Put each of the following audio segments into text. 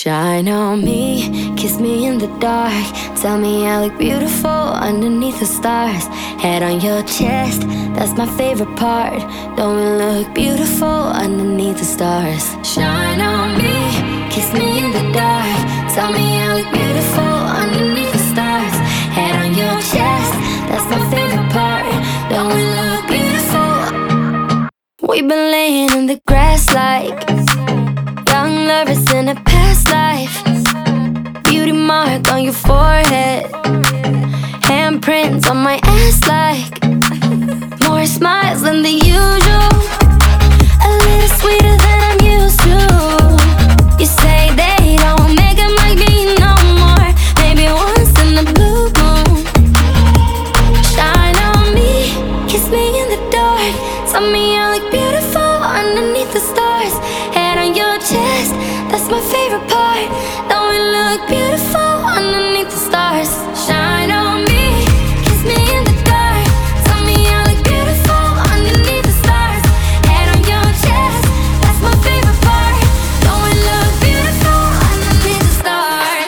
Shine on me, kiss me in the dark. Tell me I look beautiful underneath the stars. Head on your chest, that's my favorite part. Don't we look beautiful underneath the stars? Shine on me, kiss me in the dark. Tell me I look beautiful underneath the stars. Head on your chest, that's my favorite part. Don't we look beautiful? We've been laying in the grass like young lovers in a past life. Beauty mark on your forehead, handprints on my ass like more smiles than the usual. A little sweeter than I'm used to. You say they don't make 'em like me no more. Maybe once in the blue moon. Shine on me, kiss me in the dark. Tell me I look beautiful underneath the stars. Head on your chest, that's my favorite part. Don't we look beautiful underneath the stars? Shine on me, kiss me in the dark. Tell me I look beautiful underneath the stars. Head on your chest, that's my favorite part. Don't we look beautiful underneath the stars?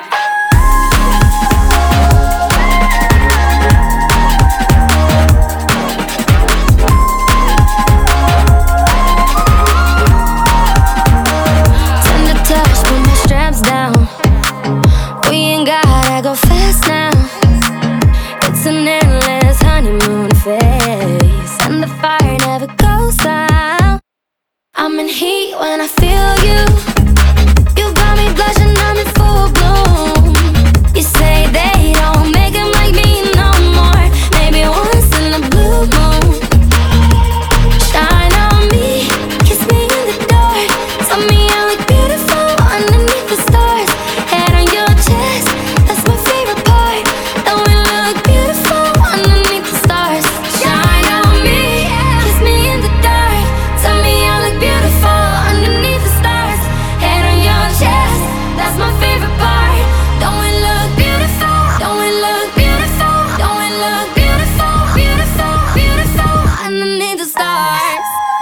Tender touch, put my straps down. We ain't gotta go fast now. It's an endless honeymoon phase, and the fire never goes out. I'm in heat when I feel you. You got me blushing, I'm in full bloom. You say they don't make 'em like me no more. Maybe once in a blue moon. Shine on me, kiss me in the dark. Tell me I look beautiful underneath the stars. Head on your chest, that's my favorite part. Don't we look beautiful underneath the stars? Shine on me, kiss me in the dark. Tell me I look beautiful underneath the stars. Head on your chest, that's my favorite part. Don't we look beautiful? Don't we look beautiful? Don't we look beautiful? Beautiful, beautiful underneath the stars.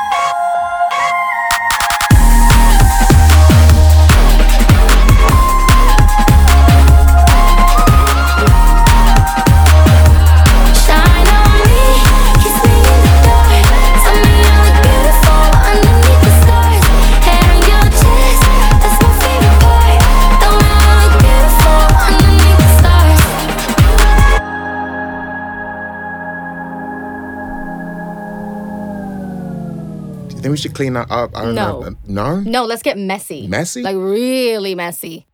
Shine on me, kiss me in the dark. Tell me I look beautiful underneath the stars. Head on your chest, that's my favorite part. Don't we look beautiful underneath the stars? Do you think we should clean that up? I don't No. know. No? No, let's get messy. Messy? Like really messy.